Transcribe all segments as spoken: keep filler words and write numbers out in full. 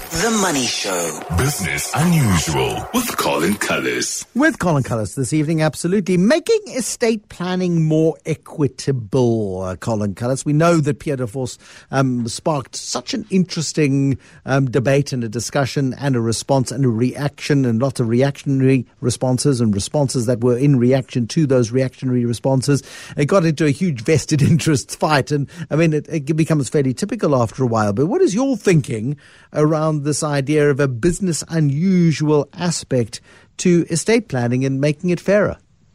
The Money Show. Business Unusual with Colin Cullis. With Colin Cullis this evening, absolutely. Making estate planning more equitable, uh, Colin Cullis. We know that Pierre Divorce um, sparked such an interesting um, debate and a discussion and a response and a reaction and lots of reactionary responses and responses that were in reaction to those reactionary responses. It got into a huge vested interests fight. And I mean, it, it becomes fairly typical after a while. But what is your thinking around this idea of a business unusual aspect to estate planning and making it fairer?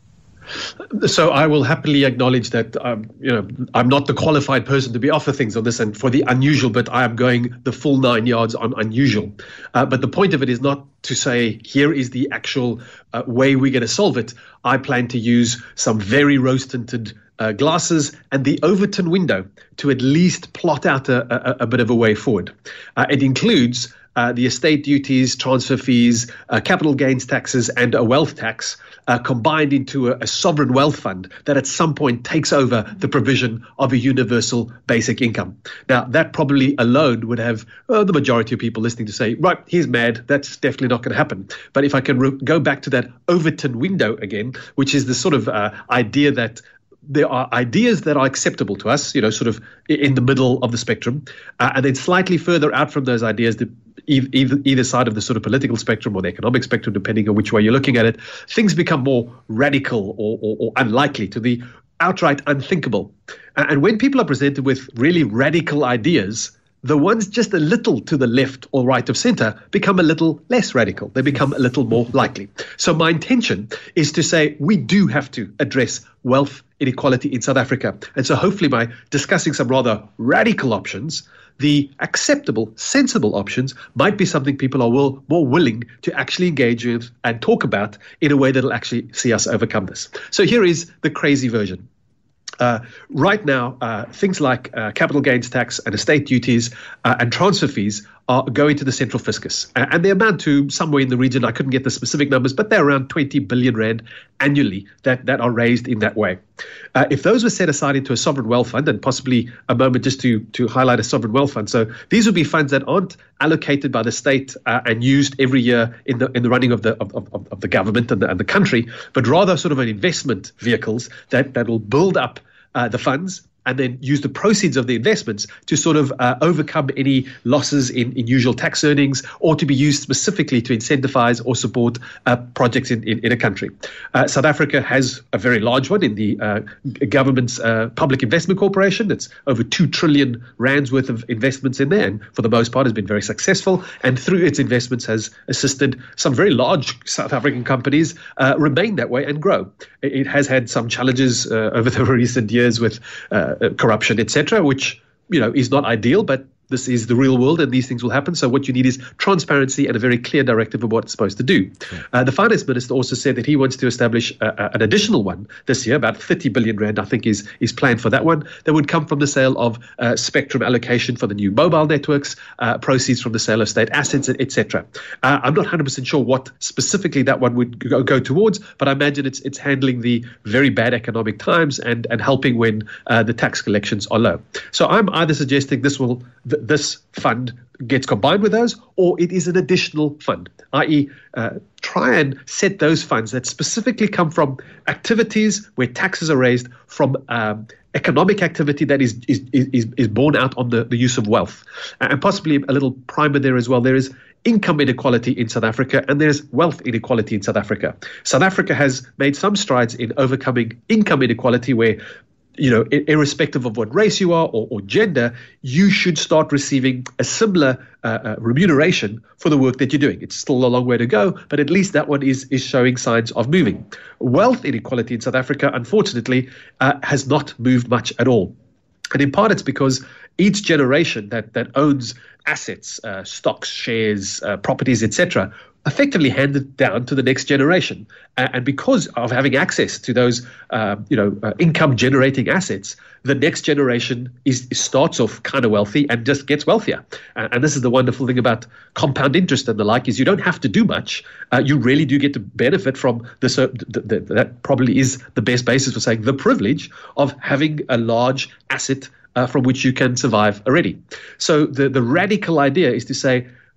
So I will happily acknowledge that um, you know I'm not the qualified person to be offer things on this and for the unusual, but I am going the full nine yards on unusual. Uh, but the point of it is not to say here is the actual uh, way we're going to solve it. I plan to use some very rose-tinted uh, glasses and the Overton window to at least plot out a, a, a bit of a way forward. Uh, it includes Uh, the estate duties, transfer fees, uh, capital gains taxes, and a wealth tax uh, combined into a, a sovereign wealth fund that at some point takes over the provision of a universal basic income. Now, that probably alone would have uh, the majority of people listening to say, right, he's mad. That's definitely not going to happen. But if I can re- go back to that Overton window again, which is the sort of uh, idea that there are ideas that are acceptable to us, you know, sort of in the middle of the spectrum, uh, and then slightly further out from those ideas, the, either, either side of the sort of political spectrum or the economic spectrum, depending on which way you're looking at it, things become more radical or, or, or unlikely to the outright unthinkable. Uh, and when people are presented with really radical ideas, the ones just a little to the left or right of center become a little less radical. They become a little more likely. So my intention is to say we do have to address wealth inequality in South Africa. And so hopefully by discussing some rather radical options, the acceptable, sensible options might be something people are will, more willing to actually engage with and talk about in a way that will actually see us overcome this. So here is the crazy version. Uh, right now, uh, things like uh, capital gains tax and estate duties uh, and transfer fees are going to the central fiscus. Uh, and they amount to somewhere in the region, I couldn't get the specific numbers, but they're around twenty billion rand annually that, that are raised in that way. Uh, if those were set aside into a sovereign wealth fund, and possibly a moment just to, to highlight a sovereign wealth fund. So these would be funds that aren't allocated by the state uh, and used every year in the in the running of the of, of, of the government and the, and the country, but rather sort of an investment vehicles that, that will build up Uh, the funds and then use the proceeds of the investments to sort of uh, overcome any losses in, in usual tax earnings or to be used specifically to incentivize or support uh, projects in, in, in a country. Uh, South Africa has a very large one in the uh, government's uh, Public Investment Corporation. It's over two trillion rands worth of investments in there, and for the most part has been very successful, and through its investments has assisted some very large South African companies uh, remain that way and grow. It has had some challenges uh, over the recent years with uh, corruption, et cetera, which, you know, is not ideal, but this is the real world and these things will happen. So what you need is transparency and a very clear directive of what it's supposed to do. Uh, the finance minister also said that he wants to establish uh, an additional one this year, about thirty billion rand, I think, is is planned for that one. That would come from the sale of uh, spectrum allocation for the new mobile networks, uh, proceeds from the sale of state assets, et cetera. Uh, I'm not one hundred percent sure what specifically that one would go, go towards, but I imagine it's it's handling the very bad economic times and, and helping when uh, the tax collections are low. So I'm either suggesting this will this fund gets combined with those, or it is an additional fund, that is uh, try and set those funds that specifically come from activities where taxes are raised from um, economic activity that is is is, is borne out on the, the use of wealth. And possibly a little primer there as well. There is income inequality in South Africa and there's wealth inequality in South Africa. South Africa has made some strides in overcoming income inequality where, you know, irrespective of what race you are or, or gender, you should start receiving a similar uh, uh, remuneration for the work that you're doing. It's still a long way to go, but at least that one is is showing signs of moving. Wealth inequality in South Africa, unfortunately, uh, has not moved much at all. And in part, it's because each generation that that owns assets, uh, stocks, shares, uh, properties, et cetera, effectively handed down to the next generation. Uh, and because of having access to those, uh, you know, uh, income-generating assets, the next generation is, is starts off kind of wealthy and just gets wealthier. Uh, and this is the wonderful thing about compound interest and the like, is you don't have to do much. Uh, you really do get to benefit from this. Uh, the, the, that probably is the best basis for saying the privilege of having a large asset uh, from which you can survive already. So the, the radical idea is to say,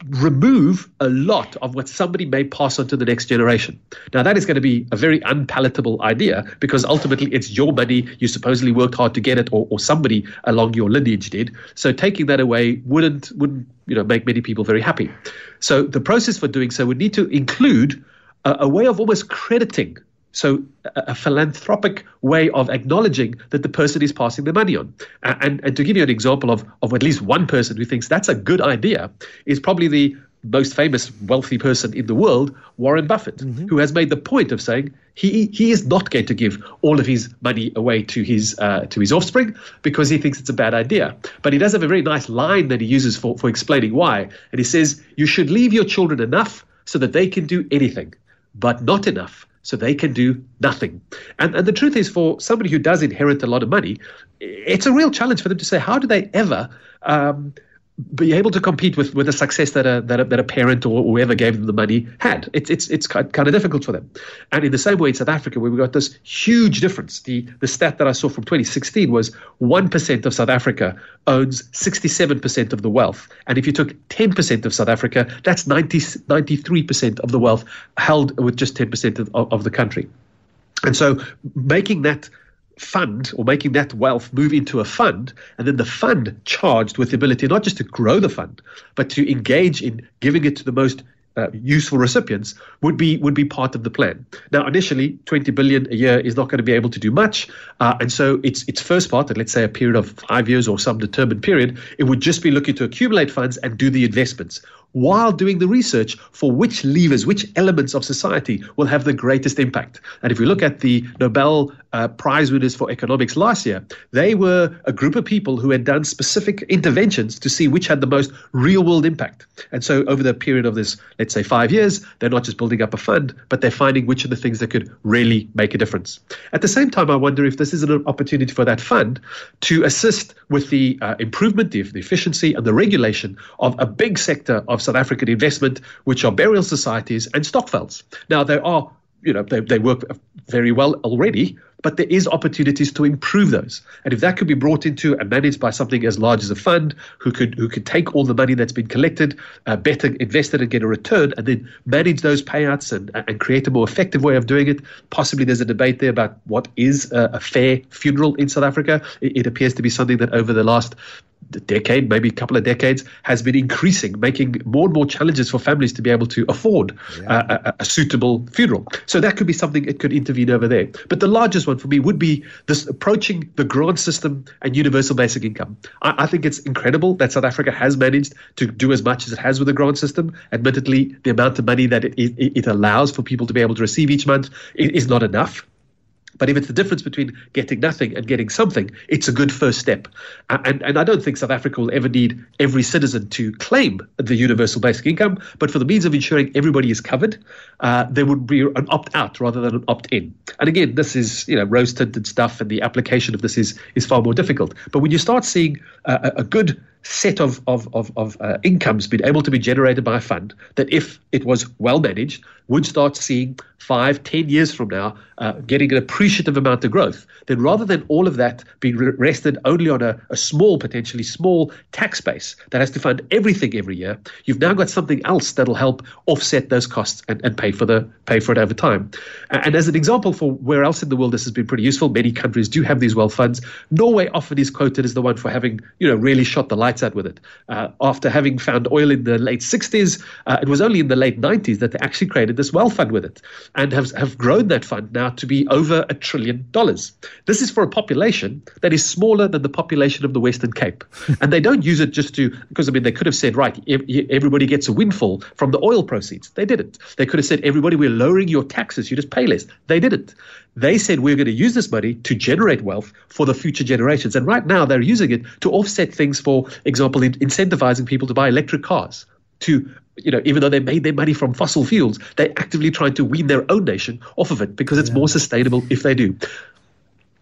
remove a lot of what somebody may pass on to the next generation. Now, that is going to be a very unpalatable idea because ultimately it's your money. You supposedly worked hard to get it, or, or somebody along your lineage did. So taking that away wouldn't, wouldn't you know, make many people very happy. So the process for doing so would need to include a, a way of almost crediting. So a, a philanthropic way of acknowledging that the person is passing the money on. And, and to give you an example of, of at least one person who thinks that's a good idea is probably the most famous wealthy person in the world, Warren Buffett, mm-hmm. who has made the point of saying he he is not going to give all of his money away to his uh, to his offspring because he thinks it's a bad idea. But he does have a very nice line that he uses for, for explaining why. And he says, you should leave your children enough so that they can do anything, but not enough so they can do nothing. And, and the truth is, for somebody who does inherit a lot of money, it's a real challenge for them to say, how do they ever um, be able to compete with, with the success that a, that a that a parent or whoever gave them the money had? It's it's it's kind of difficult for them. And in the same way in South Africa, where we got this huge difference, the the stat that I saw from twenty sixteen was one percent of South Africa owns sixty-seven percent of the wealth. And if you took ten percent of South Africa, that's ninety, ninety-three percent of the wealth held with just ten percent of, of the country. And so making that fund or making that wealth move into a fund, and then the fund charged with the ability not just to grow the fund, but to engage in giving it to the most uh, useful recipients would be would be part of the plan. Now, initially, twenty billion a year is not going to be able to do much, uh, and so its its first part, at let's say a period of five years or some determined period, it would just be looking to accumulate funds and do the investments, while doing the research for which levers, which elements of society will have the greatest impact. And if we look at the Nobel uh, Prize winners for economics last year, they were a group of people who had done specific interventions to see which had the most real-world impact. And so over the period of this, let's say five years, they're not just building up a fund, but they're finding which are the things that could really make a difference. At the same time, I wonder if this is an opportunity for that fund to assist with the uh, improvement, the, the efficiency and the regulation of a big sector of South African investment, which are burial societies and stokvels. Now, there are, you know, they, they work very well already, but there is opportunities to improve those. And if that could be brought into and managed by something as large as a fund who could who could take all the money that's been collected, uh, better invest it and get a return, and then manage those payouts and, and create a more effective way of doing it. Possibly there's a debate there about what is a, a fair funeral in South Africa. It, it appears to be something that over the last decade, maybe a couple of decades, has been increasing, making more and more challenges for families to be able to afford yeah. uh, a, a suitable funeral. So that could be something it could intervene over there. But the largest one for me would be this approaching the grant system and universal basic income. I, I think it's incredible that South Africa has managed to do as much as it has with the grant system. Admittedly, the amount of money that it, it, it allows for people to be able to receive each month is not enough. But if it's the difference between getting nothing and getting something, it's a good first step. And, and I don't think South Africa will ever need every citizen to claim the universal basic income. But for the means of ensuring everybody is covered, uh, there would be an opt-out rather than an opt-in. And again, this is, you know, rose-tinted stuff, and the application of this is is far more difficult. But when you start seeing uh, a, a good set of of of, of uh, incomes being able to be generated by a fund that, if it was well managed, would start seeing five, ten years from now uh, getting an appreciative amount of growth, then rather than all of that being rested only on a, a small, potentially small tax base that has to fund everything every year, you've now got something else that'll help offset those costs and, and pay for the pay for it over time. And, and as an example for where else in the world this has been pretty useful, many countries do have these wealth funds. Norway often is quoted as the one for having, you know, really shot the lights out with it. Uh, after having found oil in the late sixties, uh, it was only in the late nineties that they actually created this wealth fund with it, and have, have grown that fund now to be over a trillion dollars. This is for a population that is smaller than the population of the Western Cape. And they don't use it just to, because I mean, they could have said, right, everybody gets a windfall from the oil proceeds. They didn't. They could have said, everybody, we're lowering your taxes, you just pay less. They didn't. They said, we're going to use this money to generate wealth for the future generations. And right now they're using it to offset things, for example, in incentivizing people to buy electric cars. To, you know, even though they made their money from fossil fuels, they're actively trying to wean their own nation off of it because it's yeah. more sustainable if they do.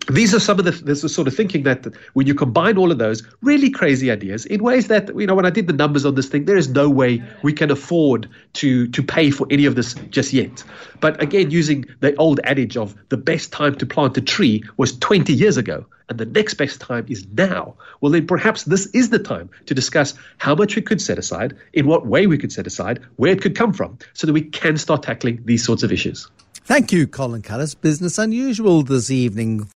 These are some of the, this is sort of thinking that when you combine all of those really crazy ideas in ways that, you know, when I did the numbers on this thing, there is no way we can afford to to pay for any of this just yet. But again, using the old adage of the best time to plant a tree was twenty years ago, and the next best time is now. Well, then perhaps this is the time to discuss how much we could set aside, in what way we could set aside, where it could come from, so that we can start tackling these sorts of issues. Thank you, Colin Cullis. Business Unusual this evening.